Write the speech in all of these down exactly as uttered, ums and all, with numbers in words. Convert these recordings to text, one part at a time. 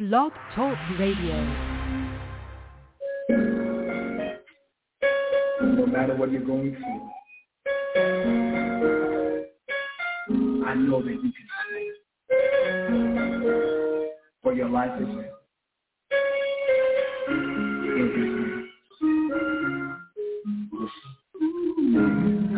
Blog Talk Radio. No matter what you're going through, I know that you can stand. For your life is in His name. Listen.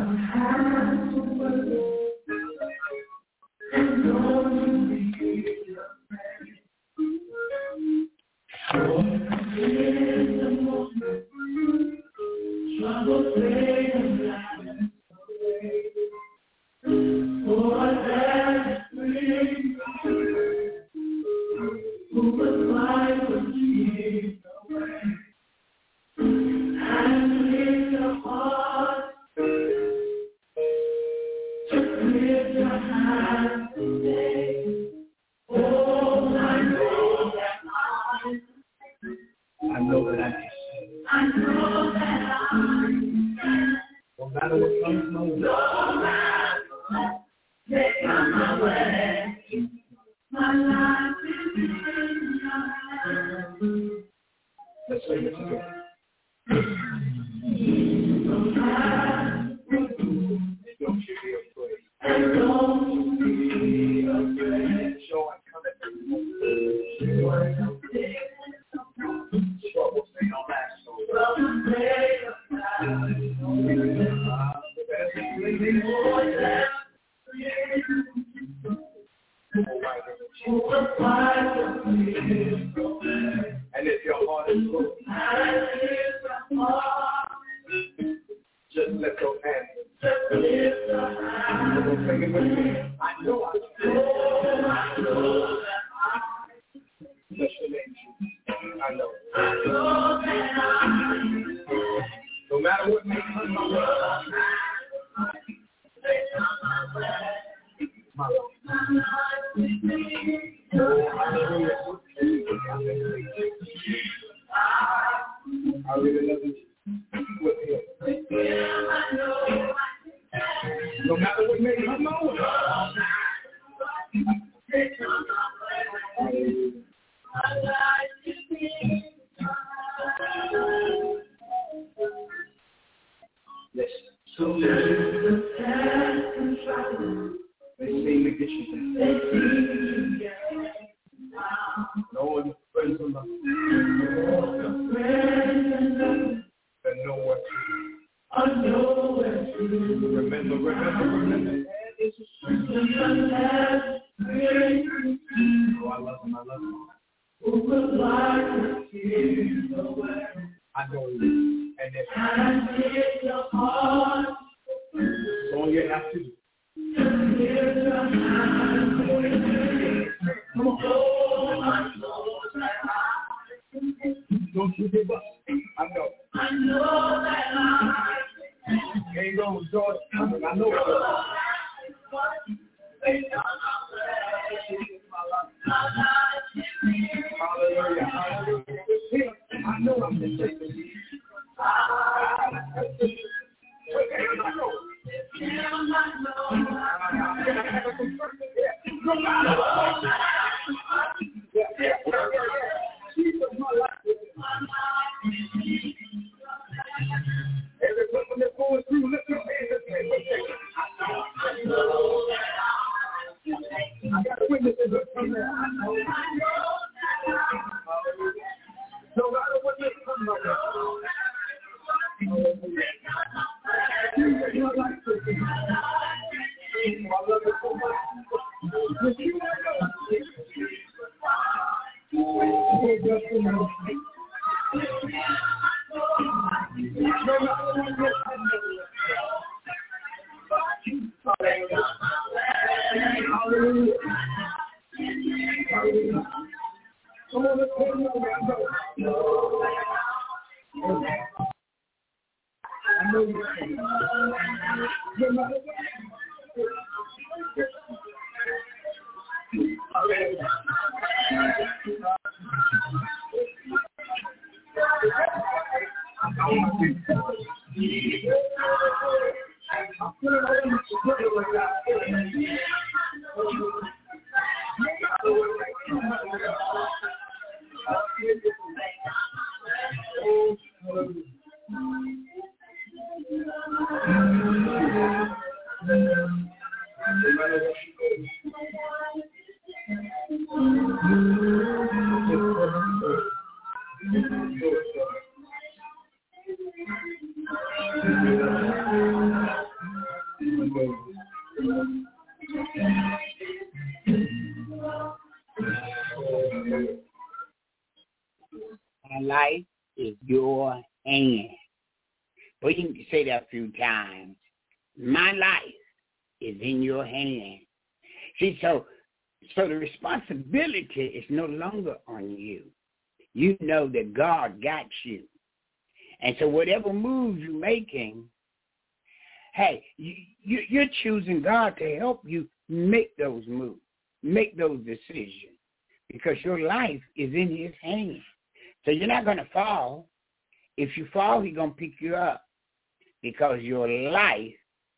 life is your hand. But you can say that a few times. My life is in your hand. See, so so the responsibility is no longer on you. You know that God got you. And so whatever moves you're making, hey, you, you, you're choosing God to help you make those moves, make those decisions, because your life is in his hands. So you're not going to fall. If you fall, he's going to pick you up, because your life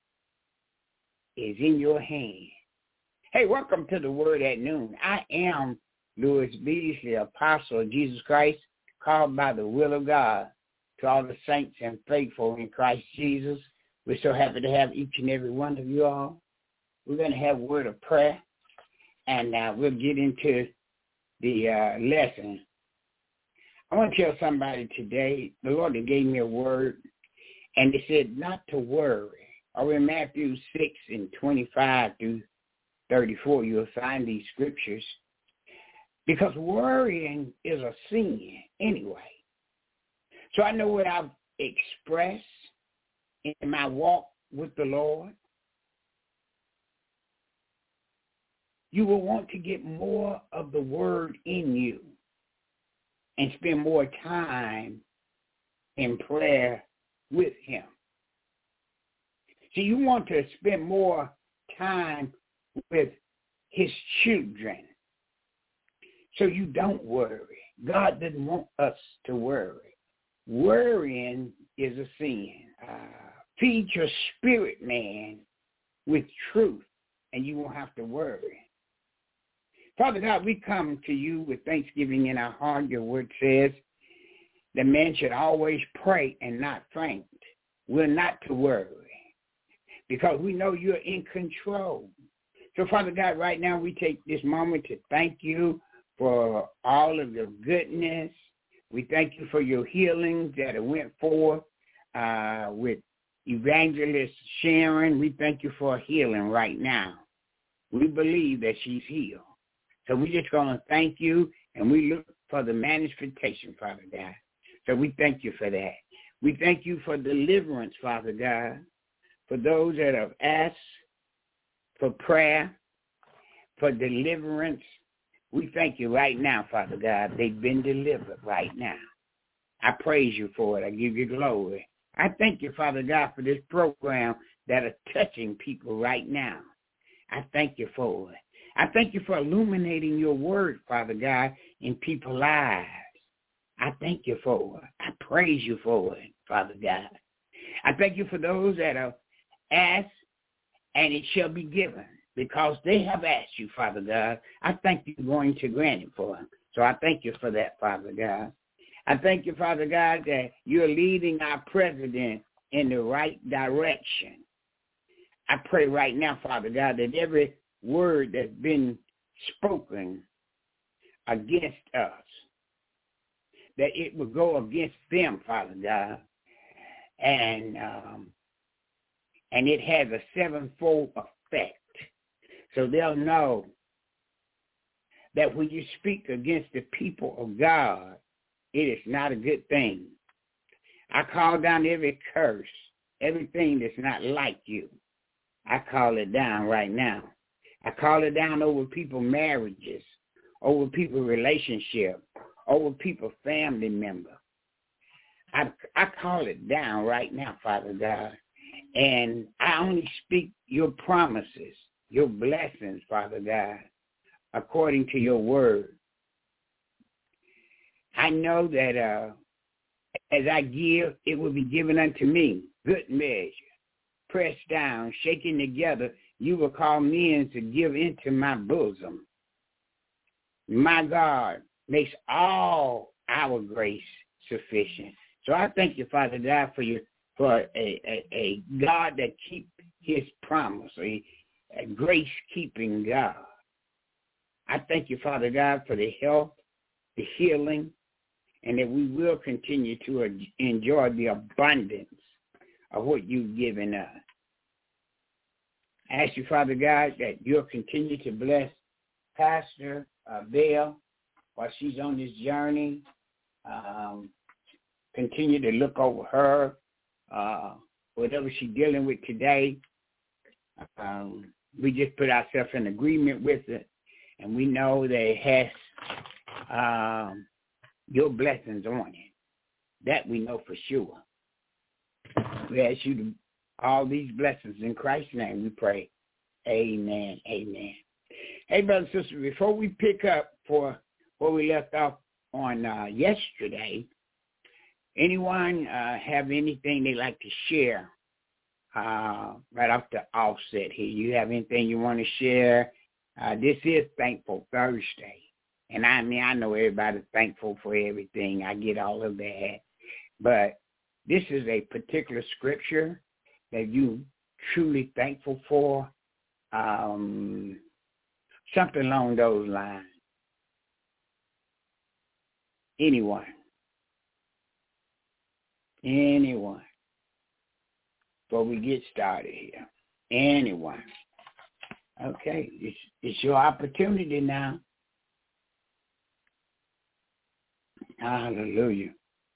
is in your hands. Hey, welcome to the Word at Noon. I am Louis Beasley, apostle of Jesus Christ, called by the will of God to all the saints and faithful in Christ Jesus. We're so happy to have each and every one of you all. We're going to have a word of prayer, and uh, we'll get into the uh, lesson. I want to tell somebody today, the Lord gave me a word, and it said not to worry. Or in Matthew six and twenty-five through thirty-four, you'll find these scriptures, because worrying is a sin anyway. So I know what I've expressed in my walk with the Lord. You will want to get more of the word in you and spend more time in prayer with him. So you want to spend more time with his children so you don't worry. God doesn't want us to worry. Worrying is a sin. Uh, feed your spirit man with truth, and you won't have to worry. Father God, we come to you with thanksgiving in our heart. Your word says that man should always pray and not faint. We're not to worry, because we know you're in control. So, Father God, right now we take this moment to thank you for all of your goodness. We thank you for your healings that went forth uh, with Evangelist Sharon. We thank you for healing right now. We believe that she's healed. So we're just going to thank you, and we look for the manifestation, Father God. So we thank you for that. We thank you for deliverance, Father God, for those that have asked for prayer, for deliverance. We thank you right now, Father God. They've been delivered right now. I praise you for it. I give you glory. I thank you, Father God, for this program that are touching people right now. I thank you for it. I thank you for illuminating your word, Father God, in people's lives. I thank you for it. I praise you for it, Father God. I thank you for those that have asked, and it shall be given, because they have asked you, Father God. I thank you for going to grant it for them. So I thank you for that, Father God. I thank you, Father God, that you're leading our president in the right direction. I pray right now, Father God, that every word that's been spoken against us, that it will go against them, Father God, and um, and it has a sevenfold effect. So they'll know that when you speak against the people of God, it is not a good thing. I call down every curse, everything that's not like you. I call it down right now. I call it down over people's marriages, over people's relationships, over people's family members. I, I call it down right now, Father God. And I only speak your promises, your blessings, Father God, according to your word. I know that uh, as I give, it will be given unto me, good measure, pressed down, shaken together. You will call men to give into my bosom. My God makes all our grace sufficient. So I thank you, Father God, for you, for a, a, a God that keeps his promise, a, a grace-keeping God. I thank you, Father God, for the health, the healing, and that we will continue to enjoy the abundance of what you've given us. I ask you, Father God, that you'll continue to bless Pastor uh, Belle while she's on this journey Um, continue to look over her, uh, whatever she's dealing with today. Um, we just put ourselves in agreement with it, and we know that it has um, your blessings on it. That we know for sure. We ask you to all these blessings in Christ's name. We pray. Amen. Amen. Hey, brothers and sisters, before we pick up for where we left off on uh, yesterday, anyone uh, have anything they'd like to share uh, right off the offset here? You have anything you want to share? Uh, this is Thankful Thursday. And I mean, I know everybody's thankful for everything. I get all of that. But this is a particular scripture that you truly thankful for. Um, something along those lines. Anyone. Anyone. Before we get started here. Anyone. Okay. It's, it's your opportunity now. Hallelujah.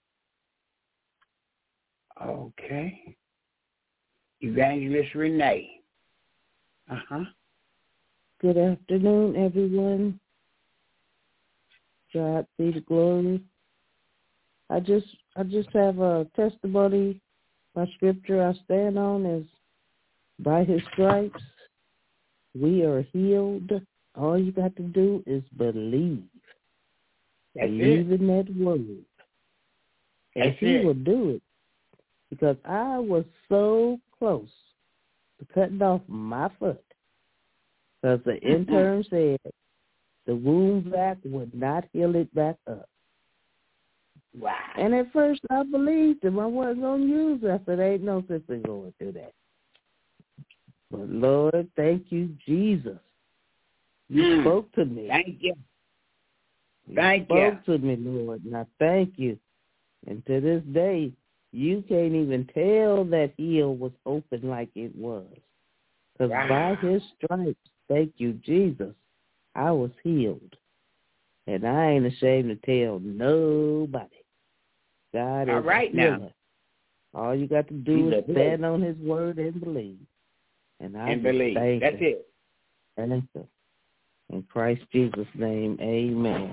Okay. Evangelist Renee. Uh-huh. Good afternoon, everyone. God be the glory. I just I just have a testimony. My scripture I stand on is, by his stripes we are healed. All you got to do is believe. That's believe it. in that word. And That's he it. will do it. Because I was so close to cutting off my foot. Because the intern said the wound vac would not heal it back up. Wow. And at first I believed him. I wasn't going to use it. I said, ain't no sense in going through that. But Lord, thank you, Jesus. You Mm. spoke to me. Thank you. You Thank spoke you. to me, Lord, and I thank you. And to this day, you can't even tell that heel was open like it was. Because wow. by his stripes, thank you, Jesus, I was healed. And I ain't ashamed to tell nobody. God All is right a healer. now. All you got to do He's is a stand healer. on his word and believe. And I And just believe. thank That's him. it. Thank you. In Christ Jesus' name, amen.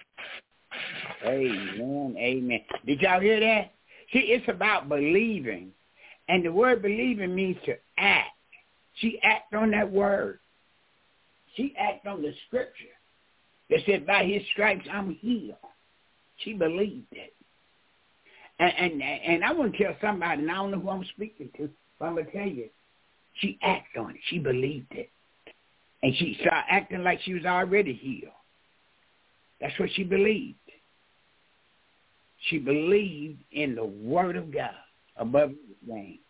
Amen. Amen. Did y'all hear that? See, it's about believing. And the word believing means to act. She acted on that word. She acted on the scripture that said, by his stripes I'm healed. She believed it. And, and, and I want to tell somebody, and I don't know who I'm speaking to, but I'm going to tell you, she acted on it. She believed it. And she started acting like she was already healed. That's what she believed. She believed in the word of God above everything.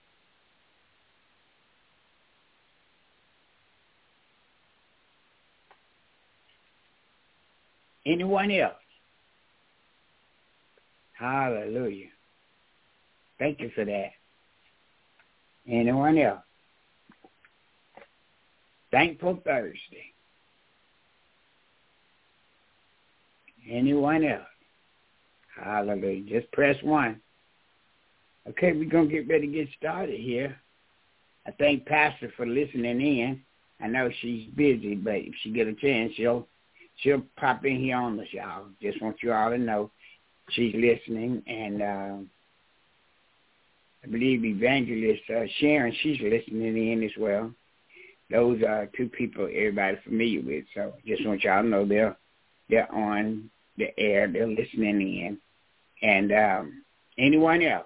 Anyone else? Hallelujah. Thank you for that. Anyone else? Thankful Thursday. Anyone else? Hallelujah. Just press one. Okay, we're going to get ready to get started here. I thank Pastor for listening in. I know she's busy, but if she get a chance, she'll she'll pop in here on the show. Just want you all to know she's listening. And uh, I believe Evangelist uh, Sharon, she's listening in as well. Those are two people everybody's familiar with. So just want y'all to know they're, they're on the air. They're listening in. And um, anyone else?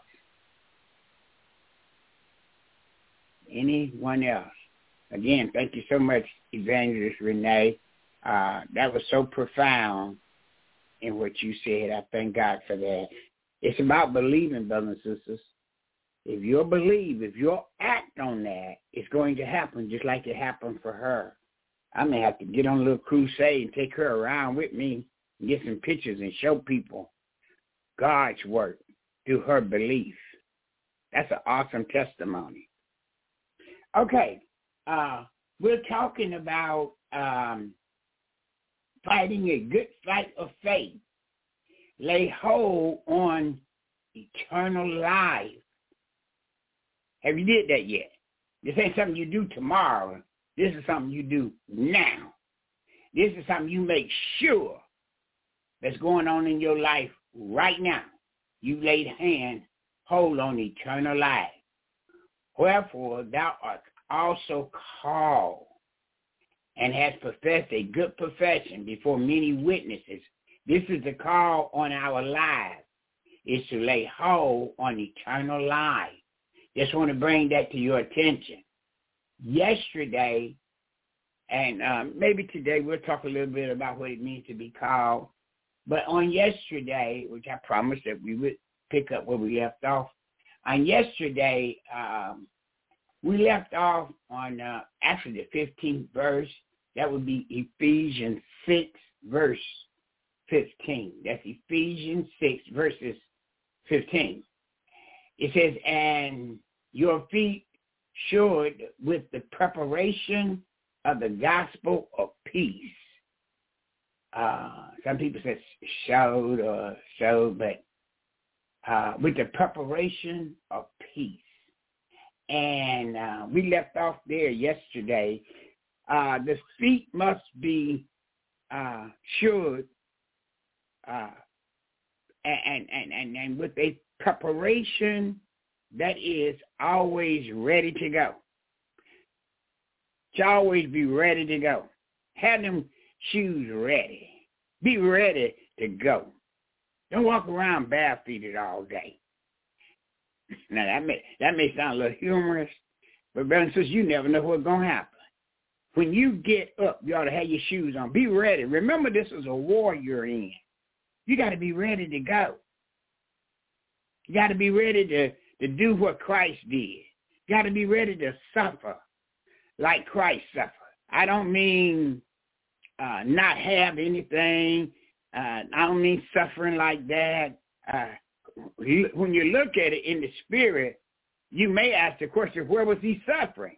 Anyone else? Again, thank you so much, Evangelist Renee. Uh, that was so profound in what you said. I thank God for that. It's about believing, brothers and sisters. If you'll believe, if you'll act on that, it's going to happen just like it happened for her. I may have to get on a little crusade and take her around with me and get some pictures and show people God's work through her belief. That's an awesome testimony. Okay, uh, we're talking about um, fighting a good fight of faith. lay hold on eternal life. Have you did that yet? This ain't something you do tomorrow. This is something you do now. This is something you make sure that's going on in your life right now. You laid hand, hold on eternal life. Wherefore thou art also called and hast professed a good profession before many witnesses. This is the call on our lives, is to lay hold on eternal life. Just want to bring that to your attention. Yesterday, and um, maybe today, we'll talk a little bit about what it means to be called. But on yesterday, which I promised that we would pick up where we left off, on yesterday, um, we left off on uh, actually the fifteenth verse. That would be Ephesians six, verse fifteen. That's Ephesians six, verses fifteen. It says, and your feet shod with the preparation of the gospel of peace. Uh, some people say showed or showed, but uh, with the preparation of peace. And uh, we left off there yesterday. Uh, the feet must be uh, shod uh, and, and, and, and with a preparation that is always ready to go. To always be ready to go. Have them shoes ready. Be ready to go. Don't walk around barefooted all day. Now, that may, that may sound a little humorous, but brothers and sisters, you never know what's going to happen. When you get up, you ought to have your shoes on. Be ready. Remember, this is a war you're in. You got to be ready to go. You got to be ready to, to do what Christ did. You got to be ready to suffer like Christ suffered. I don't mean uh, not have anything. Uh, I don't mean suffering like that. Uh, when you look at it in the spirit, you may ask the question, where was he suffering?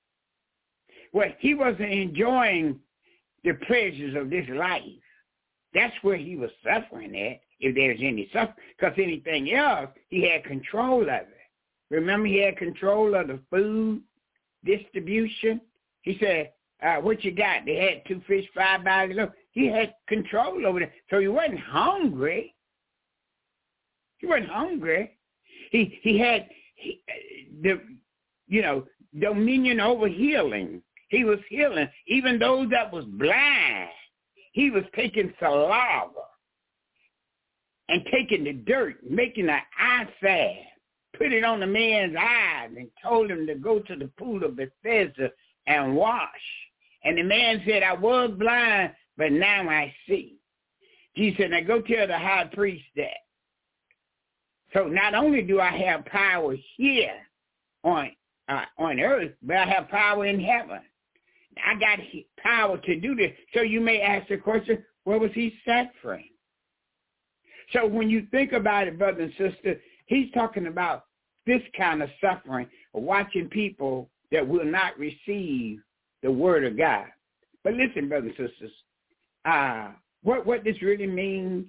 Well, he wasn't enjoying the pleasures of this life. That's where he was suffering at, if there's any suffering. Because anything else, he had control of it. Remember, he had control of the food distribution. He said, uh, what you got? They had two fish, five barley loaves. He had control over it. So he wasn't hungry. He wasn't hungry. He he had he, the, you know, dominion over healing. He was healing even those that was blind. He was taking saliva and taking the dirt, making an eye salve, put it on the man's eyes and told him to go to the pool of Bethesda and wash. And the man said, I was blind, but now I see. Jesus said, now go tell the high priest that. So not only do I have power here on uh, on earth, but I have power in heaven. I got power to do this. So you may ask the question, where was he suffering? So when you think about it, brother and sister, he's talking about this kind of suffering, watching people that will not receive the word of God. But listen, brothers and sisters, uh, what, what this really means,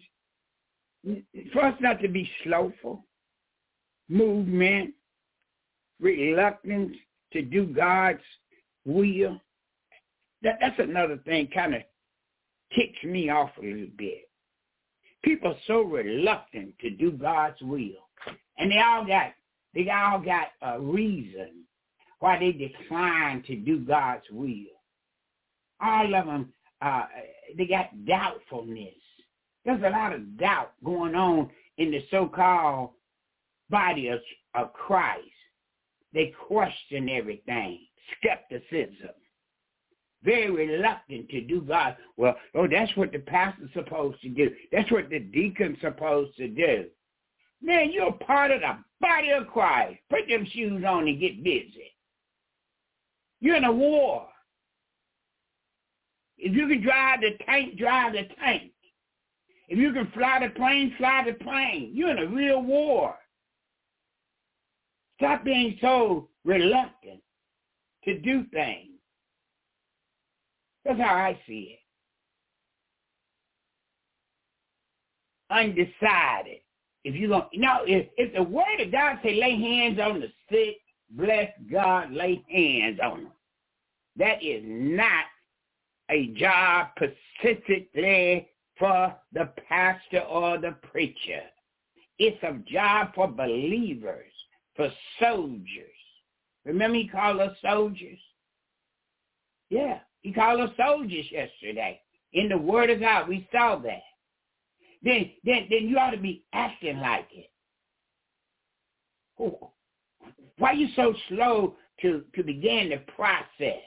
for us not to be slowful, movement, reluctance to do God's will. That, that's another thing kind of ticks me off a little bit. People are so reluctant to do God's will. And they all got they all got a reason why they decline to do God's will. All of them, uh, they got doubtfulness. There's a lot of doubt going on in the so-called body of, of Christ. They question everything, skepticism. Very reluctant to do God. Well, oh, that's what the pastor's supposed to do. That's what the deacon's supposed to do. Man, you're part of the body of Christ. Put them shoes on and get busy. You're in a war. If you can drive the tank, drive the tank. If you can fly the plane, fly the plane. You're in a real war. Stop being so reluctant to do things. That's how I see it. undecided. If you don't, you know, if, if the word of God say lay hands on the sick, bless God, lay hands on them. That is not a job specifically for the pastor or the preacher. It's a job for believers, for soldiers. Remember he called us soldiers? Yeah, he called us soldiers yesterday. In the Word of God, we saw that. Then, then, then you ought to be acting like it. Why are you so slow to, to begin the process?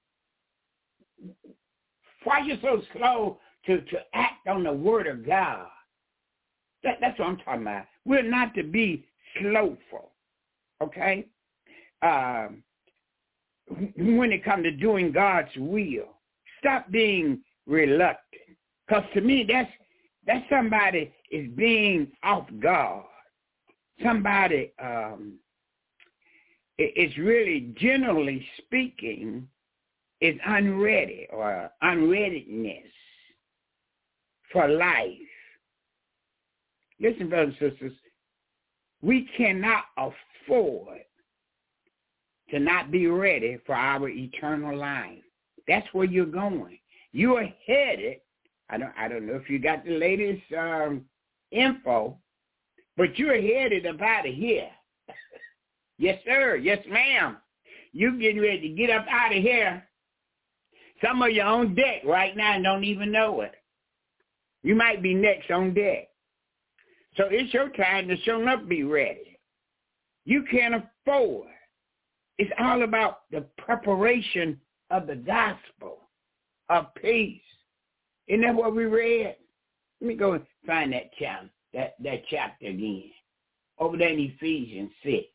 Why are you so slow to, to act on the Word of God? That, that's what I'm talking about. We're not to be slowful, okay? Um, when it comes to doing God's will, stop being reluctant. Because to me, that's that's somebody is being off guard. Somebody um, is really, generally speaking, is unready or unreadiness for life. Listen, brothers and sisters, we cannot afford to not be ready for our eternal life. That's where you're going. You are headed. I don't. I don't know if you got the latest um, info, but you're headed up out of here. Yes, sir. Yes, ma'am. You're getting ready to get up out of here. Some of you on deck right now and don't even know it. You might be next on deck. So it's your time to show up, be ready. You can't afford. It's all about the preparation of the gospel of peace. Isn't that what we read? Let me go and find that chapter, that, that chapter again. Over there in Ephesians six.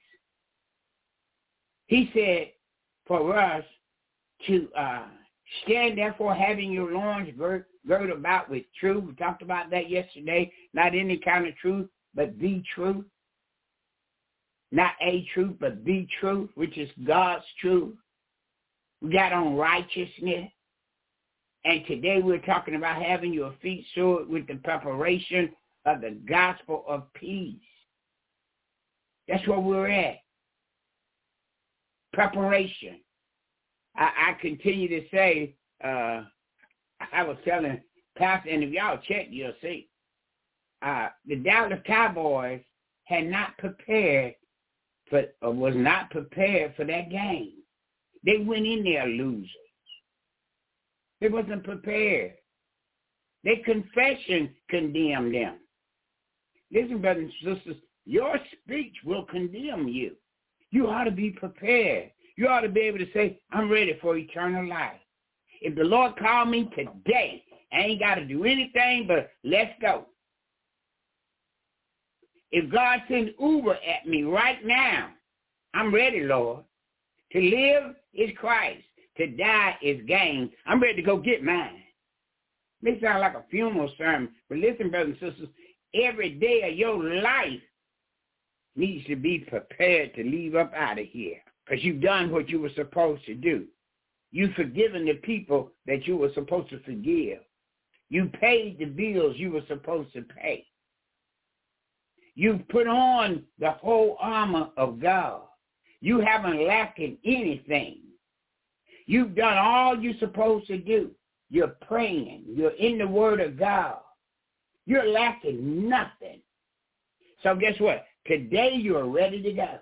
He said for us to uh, stand therefore having your loins girt, girt about with truth. We talked about that yesterday. Not any kind of truth, but the truth. Not a truth, but the truth, which is God's truth. We got on righteousness. And today we're talking about having your feet shod with the preparation of the gospel of peace. That's where we're at. Preparation. I, I continue to say, uh, I was telling Pastor, and if y'all check, you'll see, uh, the Dallas Cowboys had not prepared for, or was not prepared for that game. They went in there losers. They wasn't prepared. Their confession condemned them. Listen, brothers and sisters, your speech will condemn you. You ought to be prepared. You ought to be able to say, I'm ready for eternal life. If the Lord called me today, I ain't got to do anything but let's go. If God sends Uber at me right now, I'm ready, Lord. To live is Christ. To die is gain. I'm ready to go get mine. This sounds like a funeral sermon, but listen, brothers and sisters, every day of your life needs to be prepared to leave up out of here because you've done what you were supposed to do. You've forgiven the people that you were supposed to forgive. You paid the bills you were supposed to pay. You've put on the whole armor of God. You haven't lacking anything. You've done all you're supposed to do. You're praying. You're in the Word of God. You're lacking nothing. So guess what? Today you're ready to go.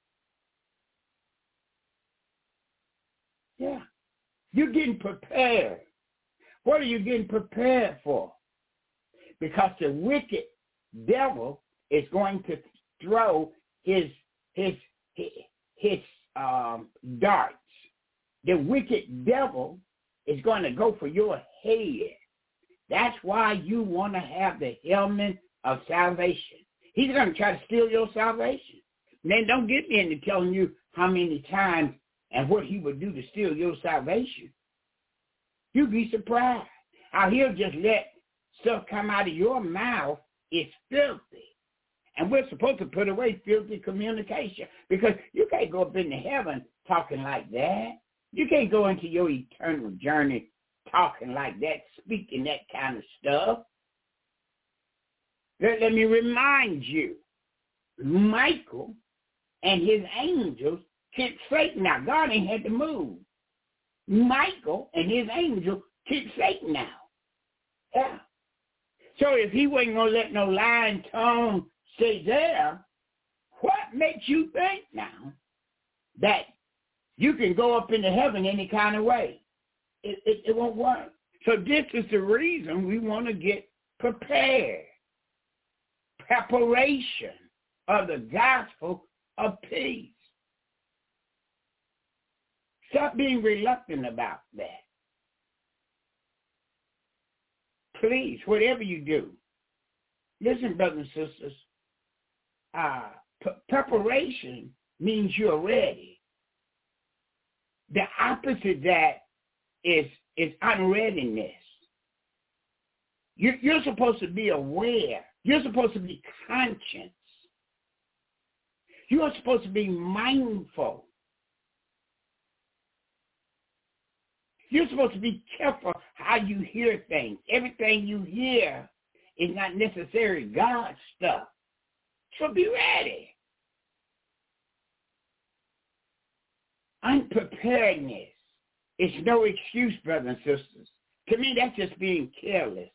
Yeah. You're getting prepared. What are you getting prepared for? Because the wicked devil is going to throw his his his, his um, darts. The wicked devil is going to go for your head. That's why you want to have the helmet of salvation. He's going to try to steal your salvation. And then don't get me into telling you how many times and what he would do to steal your salvation. You'd be surprised how he'll just let stuff come out of your mouth. It's filthy. And we're supposed to put away filthy communication because you can't go up into heaven talking like that. You can't go into your eternal journey talking like that, speaking that kind of stuff. Let, let me remind you, Michael and his angels kicked Satan out. God ain't had to move. Michael and his angels kicked Satan out. Yeah. So if he wasn't going to let no lying tongue stay there, what makes you think now that you can go up into heaven any kind of way? It, it, it won't work. So this is the reason we want to get prepared. Preparation of the gospel of peace. Stop being reluctant about that. Please, whatever you do, listen, brothers and sisters, uh, p- preparation means you're ready. The opposite of that is, is unreadiness. You're, you're supposed to be aware. You're supposed to be conscious. You're supposed to be mindful. You're supposed to be careful how you hear things. Everything you hear is not necessarily God's stuff. So be ready. Unpreparedness is no excuse, brothers and sisters. To me, that's just being careless.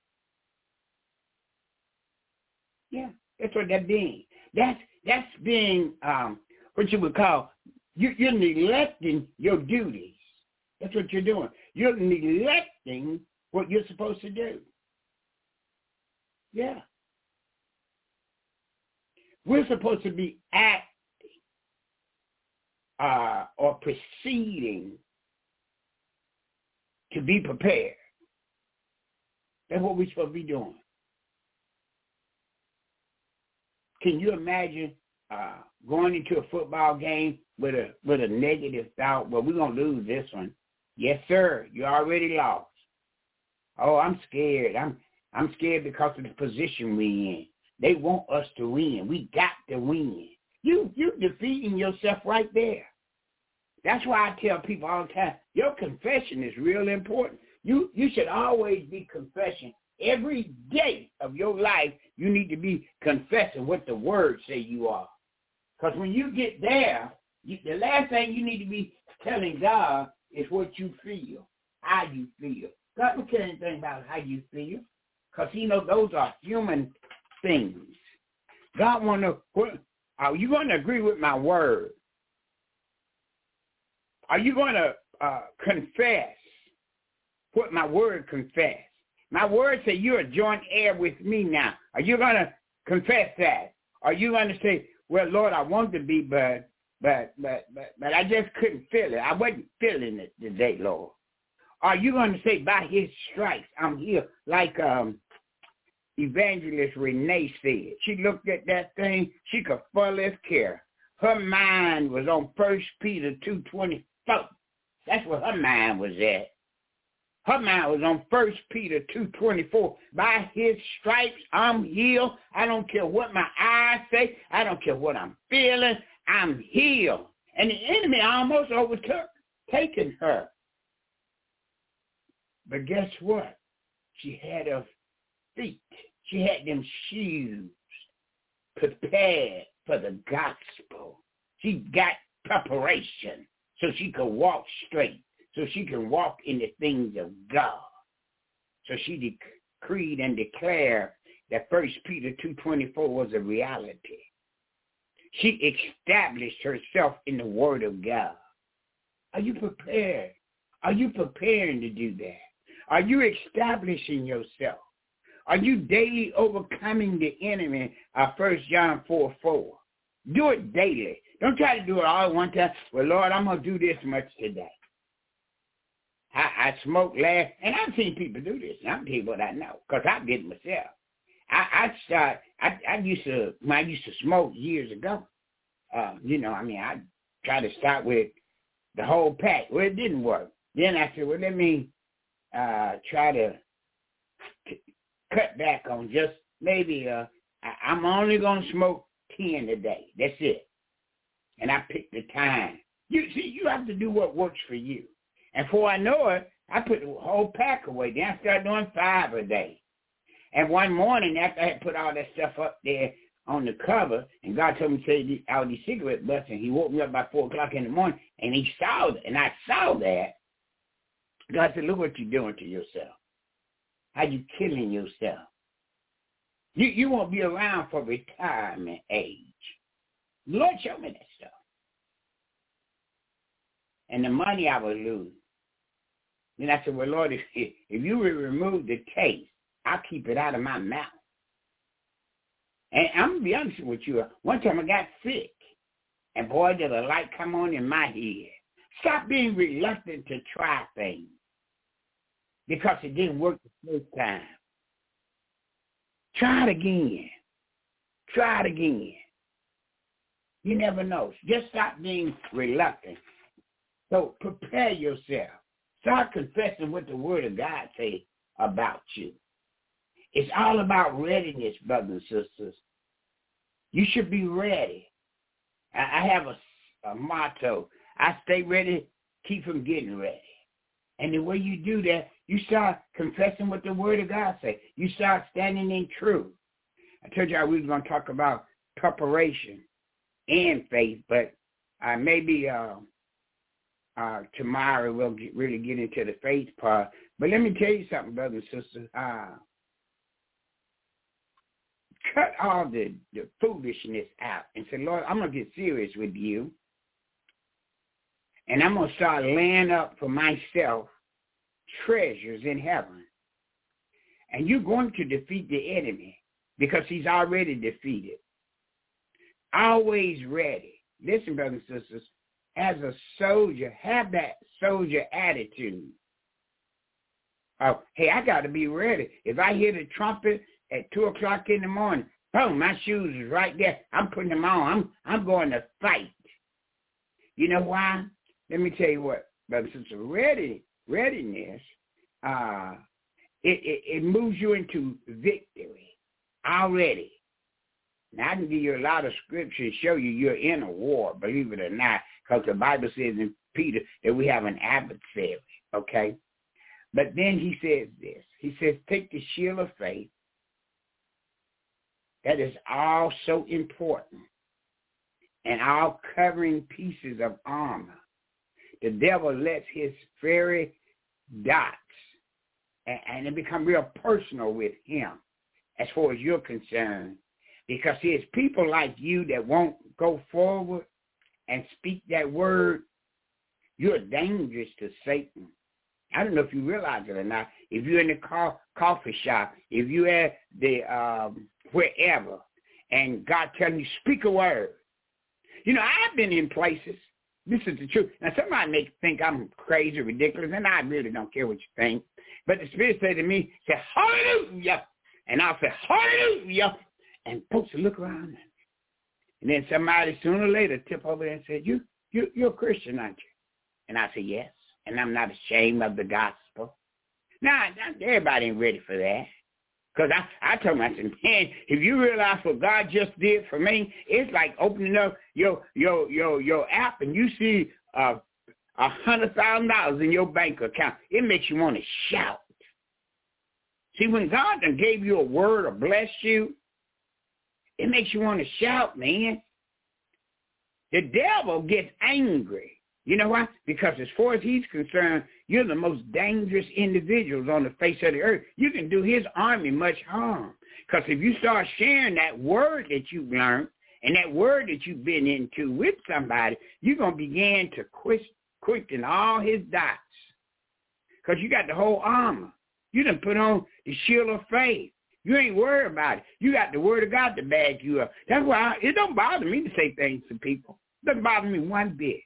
Yeah, that's what that means. That's that's being um, what you would call you, you're neglecting your duties. That's what you're doing. You're neglecting what you're supposed to do. Yeah. We're supposed to be acting uh, or proceeding to be prepared. That's what we're supposed to be doing. Can you imagine uh, going into a football game with a with a negative thought? Well, we're gonna lose this one. Yes, sir. You already lost. Oh, I'm scared. I'm I'm scared because of the position we in. They want us to win. We got to win. You you defeating yourself right there. That's why I tell people all the time, your confession is real important. You you should always be confessing. Every day of your life, you need to be confessing what the word say you are. Because when you get there, you, the last thing you need to be telling God is what you feel, how you feel. God don't care anything about how you feel, because he knows those are human things. God want to, are you going to agree with my word? Are you going to uh, confess what my word confess? My word say you're a joint heir with me now. Are you going to confess that? Are you going to say, well, Lord, I want to be, but but but but but I just couldn't feel it. I wasn't feeling it today, Lord. Are you going to say, by his stripes, I'm here, like um, Evangelist Renee said. She looked at that thing. She could full care. Her mind was on First Peter two twenty-four. That's where her mind was at. Her mind was on First Peter two twenty-four. By his stripes, I'm healed. I don't care what my eyes say. I don't care what I'm feeling. I'm healed. And the enemy almost overtook, taking her. But guess what? She had her feet. She had them shoes prepared for the gospel. She got preparation so she could walk straight, so she can walk in the things of God. So she decreed and declared that First Peter two twenty-four was a reality. She established herself in the Word of God. Are you prepared? Are you preparing to do that? Are you establishing yourself? Are you daily overcoming the enemy? Uh, First John four four. Do it daily. Don't try to do it all at one time. Well, Lord, I'm going to do this much today. I, I smoked last, and I've seen people do this. I'm people that I know, because I did it myself. I, I start. I, I used to when I used to smoke years ago. Uh, you know, I mean, I tried to start with the whole pack. Well, it didn't work. Then I said, well, let me uh, try to t- cut back on just maybe. Uh, I, I'm only gonna smoke ten a day. That's it. And I picked the time. You see, you have to do what works for you. And before I know it, I put the whole pack away. Then I started doing five a day. And one morning after I had put all that stuff up there on the cover, and God told me to say all these cigarette butts, and he woke me up by four o'clock in the morning, and he saw it, and I saw that. God said, look what you're doing to yourself. How you killing yourself. You you won't be around for retirement age. Lord, show me that stuff. And the money I would lose. Then I said, well, Lord, if, if you would remove the taste, I'll keep it out of my mouth. And I'm going to be honest with you. One time I got sick, and boy, did a light come on in my head. Stop being reluctant to try things because it didn't work the first time. Try it again. Try it again. You never know. Just stop being reluctant. So prepare yourself. Start confessing what the Word of God says about you. It's all about readiness, brothers and sisters. You should be ready. I have a, a motto. I stay ready, keep from getting ready. And the way you do that, you start confessing what the Word of God says. You start standing in truth. I told y'all we were going to talk about preparation and faith, but uh, maybe uh, uh, tomorrow we'll get, really get into the faith part. But let me tell you something, brothers and sisters. Uh, cut all the, the foolishness out and say, Lord, I'm going to get serious with you. And I'm going to start laying up for myself treasures in heaven. And you're going to defeat the enemy because he's already defeated. Always ready. Listen, brothers and sisters, as a soldier, have that soldier attitude. Oh, hey, I got to be ready. If I hear the trumpet at two o'clock in the morning, boom, my shoes is right there. I'm putting them on. I'm I'm going to fight. You know why? Let me tell you what, brothers and sisters, ready, readiness, uh, it, it, it moves you into victory already. Now, I can give you a lot of scripture to show you you're in a war, believe it or not, because the Bible says in Peter that we have an adversary, okay? But then he says this. He says, take the shield of faith. That is all so important. And all covering pieces of armor. The devil lets his fiery dots, and, and it become real personal with him as far as you're concerned. Because there's people like you that won't go forward and speak that word. You're dangerous to Satan. I don't know if you realize it or not. If you're in the co- coffee shop, if you're at the um, wherever, and God telling you, speak a word. You know, I've been in places. This is the truth. Now, somebody may think I'm crazy, ridiculous, and I really don't care what you think. But the Spirit said to me, say, hallelujah. And I'll say, hallelujah. And folks will look around. And then somebody sooner or later tip over there and say, you, you, you're a Christian, aren't you? And I say, yes. And I'm not ashamed of the gospel. Now, everybody ain't ready for that. Because I, I told him, I said, man, if you realize what God just did for me, it's like opening up your your your your app and you see uh, a hundred thousand dollars in your bank account. It makes you want to shout. See, when God done gave you a word or blessed you, it makes you want to shout, man. The devil gets angry. You know why? Because as far as he's concerned, you're the most dangerous individuals on the face of the earth. You can do his army much harm. Because if you start sharing that word that you've learned and that word that you've been into with somebody, you're going to begin to quicken all his dots. Because you got the whole armor. You done put on the shield of faith. You ain't worried about it. You got the word of God to back you up. That's why I, it don't bother me to say things to people. It doesn't bother me one bit.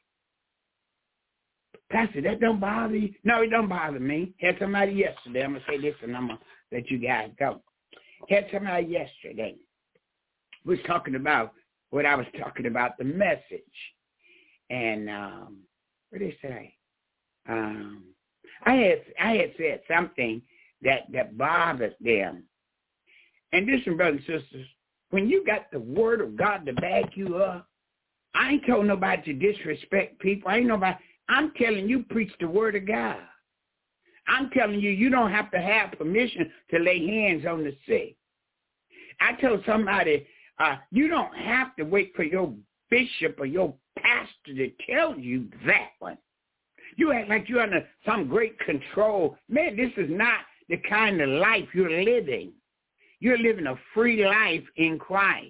Pastor, that don't bother you? No, it don't bother me. Had somebody yesterday. I'm going to say this and I'm going to let you guys go. Had somebody yesterday. Was talking about what I was talking about, the message. And um, what did they say? Um, I had I had said something that, that bothered them. And listen, brothers and sisters, when you got the word of God to back you up, I ain't told nobody to disrespect people. I ain't nobody. I'm telling you, preach the word of God. I'm telling you, you don't have to have permission to lay hands on the sick. I told somebody, uh, you don't have to wait for your bishop or your pastor to tell you that one. You act like you're under some great control. Man, this is not the kind of life you're living. You're living a free life in Christ.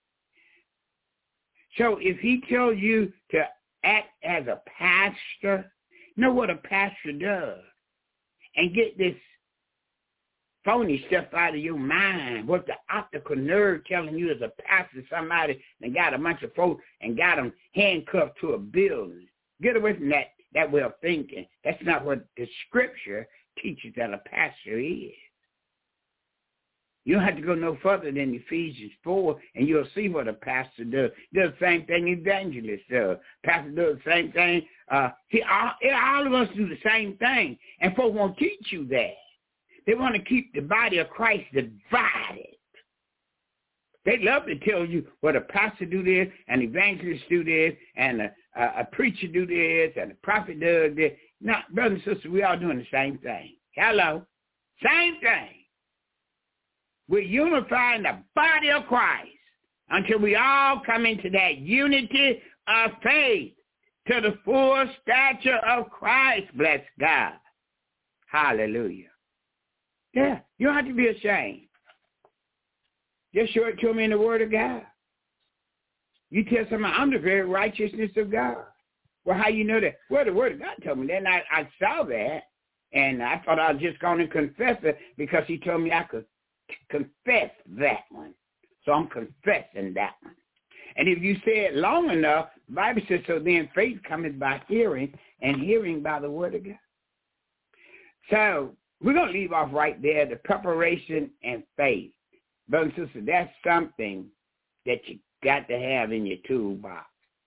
So if he tells you to act as a pastor, know what a pastor does. And get this phony stuff out of your mind. What the optical nerve telling you as a pastor, somebody that got a bunch of folks and got them handcuffed to a building. Get away from that, that way of thinking. That's not what the scripture teaches that a pastor is. You don't have to go no further than Ephesians four, and you'll see what a pastor does. Does the same thing evangelist does. Pastor does the same thing. Uh, see, all, all of us do the same thing, and folks won't teach you that. They want to keep the body of Christ divided. They love to tell you what a pastor do this, an evangelist do this, and a, a, a preacher do this, and a prophet does this. No, brothers and sisters, we all doing the same thing. Hello? Same thing. We're unifying the body of Christ until we all come into that unity of faith to the full stature of Christ, bless God. Hallelujah. Yeah, you don't have to be ashamed. Just show it to me in the Word of God. You tell somebody, I'm the very righteousness of God. Well, how you know that? Well, the Word of God told me that, and I, I saw that, and I thought I was just going to confess it because he told me I could confess that one. So I'm confessing that one. And if you say it long enough, the Bible says, so then faith cometh by hearing, and hearing by the Word of God. So we're going to leave off right there, the preparation and faith. Brothers and sisters, that's something that you got to have in your toolbox.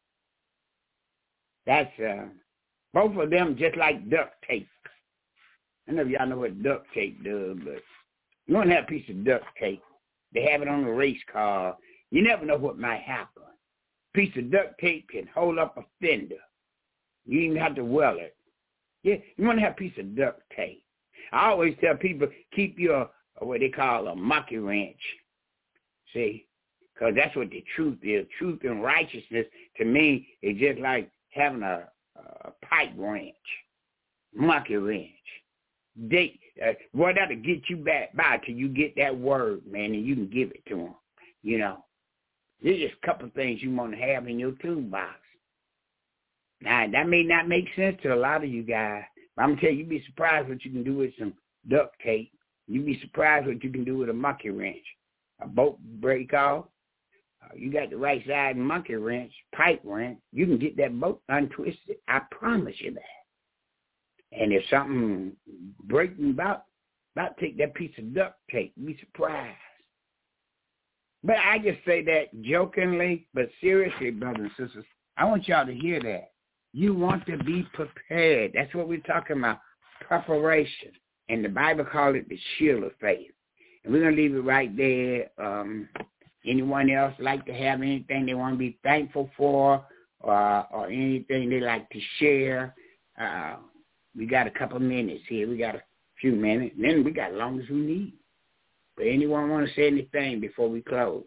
That's uh, both of them just like duct tape. I know y'all know what duct tape does, but you want to have a piece of duct tape. They have it on a race car. You never know what might happen. A piece of duct tape can hold up a fender. You even have to weld it. Yeah, you want to have a piece of duct tape. I always tell people, keep your, what they call a monkey wrench. See? Because that's what the truth is. Truth and righteousness, to me, is just like having a, a pipe wrench, monkey wrench. They, uh, well, that'll get you back by till you get that word, man, and you can give it to them. You know, there's just a couple of things you want to have in your toolbox. Now, that may not make sense to a lot of you guys, but I'm going to tell you, you'd be surprised what you can do with some duct tape. You'd be surprised what you can do with a monkey wrench. A bolt break off. Uh, you got the right side monkey wrench, pipe wrench. You can get that bolt untwisted. I promise you that. And if something breaking about, about take that piece of duct tape, be surprised. But I just say that jokingly, but seriously, brothers and sisters, I want y'all to hear that. You want to be prepared. That's what we're talking about, preparation. And the Bible calls it the shield of faith. And we're going to leave it right there. Um, anyone else like to have anything they want to be thankful for or, or anything they like to share? Uh, we got a couple of minutes here. We got a few minutes. And then we got as long as we need. But anyone want to say anything before we close?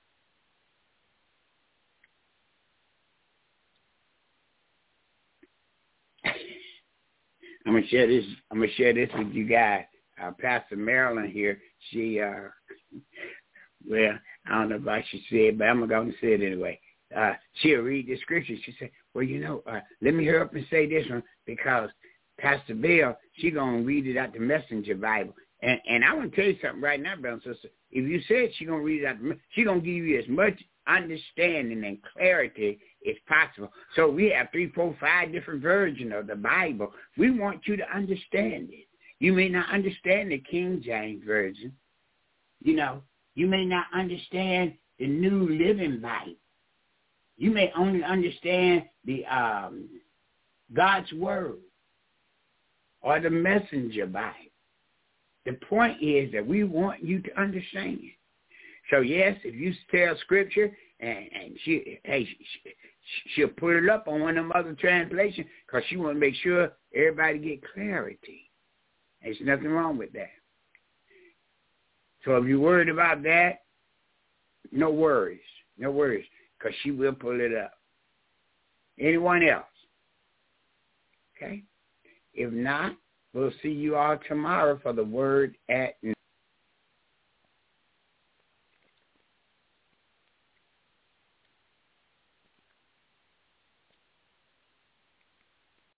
I'm gonna share this. I'm gonna share this with you guys. Uh, Pastor Marilyn here. She, uh, well, I don't know if I should say it, but I'm going to say it anyway. Uh, she'll read the scripture. She said, "Well, you know, uh, let me hurry up and say this one because Pastor Bill, she gonna read it out the Messenger Bible." And and I want to tell you something right now, brother and sister. If you said she gonna read it out, she gonna give you as much understanding and clarity as possible. So we have three, four, five different versions of the Bible. We want you to understand it. You may not understand the King James Version. You know, you may not understand the New Living Bible. You may only understand the um, God's Word or the Messenger Bible. The point is that we want you to understand it. So, yes, if you tell Scripture, and, and she, hey, she, she'll put it up on one of them other translations because she want to make sure everybody get clarity. There's nothing wrong with that. So if you're worried about that, no worries. No worries, because she will pull it up. Anyone else? Okay? If not, we'll see you all tomorrow for the word at night.